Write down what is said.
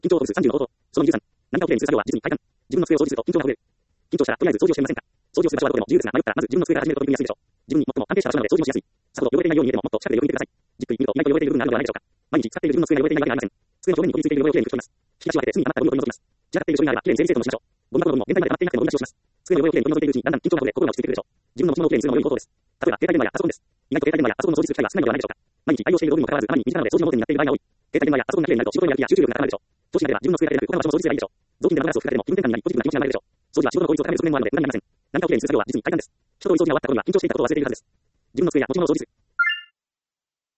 緊張度数30の応答。その23。何かをきれいにする作業は実に快感。自分の机を掃除すると緊張がほぐれる。緊張したらとりあえず掃除をしてみませんか。掃除をする場所はどこでも自由ですが、迷ったらまず自分の机から始めると取り組みやすいでしょう。自分に最も安定した場所なので掃除もしやすい。さほど汚れていないように見えてももっと近くでよく見てください。じっくり見ると意外と汚れている部分があるのではないでしょうか。毎日使っている自分の机が汚れていないわけではありません。机の表面にこびりついている汚れをきれいに拭き取ります。引き出しを開けて隅に余ったゴミを取り除きます。散らかっている書類があればきれいに整理整頓しましょう。ゴミ箱も限界まで溜まっていなくてもゴミ出しをします。机の汚れをきれいに取り除いているうちにだんだん緊張がほぐれ心が落ち着いてくるでしょう。自分の持ち物をきれいにするのも良い行動です。例えば携帯電話やパソコンです。意外と携帯電話やパソコンの掃除する機会が少ないのではないでしょうか。毎日愛用している道具にもかかわらずあまりに身近なので掃除の盲点になっている場合が多い。携帯電話やパソコンがきれいになると仕事のやる気や集中力が高まるでしょう。調子が出れば自分の机だけでなく他の場所も掃除すればいいでしょう。雑巾で油汗を拭くだけでも気分転換になりポジティブな気持ちになれるでしょう。掃除は仕事の効率を高める側面もあるので無駄になりません。何かをきれいにする作業は実に快感です。人といる掃除が終わった頃には緊張していたことを忘れているはずです。自分の机や持ち物を掃除する。